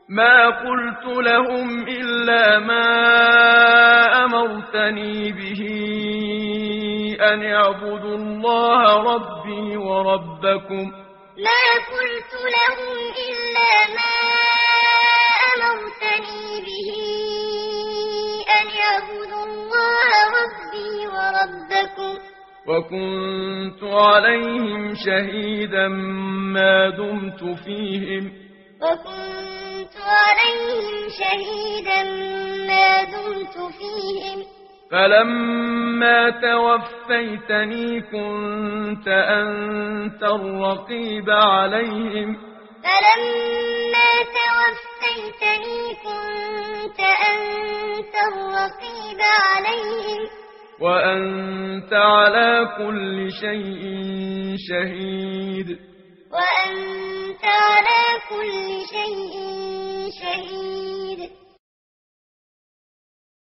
ما قلت لهم إلا ما أمرتني به أن اعبدوا الله ربي وربكم ما قلت لهم إلا ما أمرتني به أن اعبدوا الله ربي وربكم وكنت عليهم شهيدا ما دمت فيهم وكنت عليهم شهيدا ما دمت فيهم فلما توفيتني كنت أنت الرقيب عليهم فلما توفيتني كنت أنت الرقيب عليهم وأنت على كل شيء شهيد وأنت على كل شيء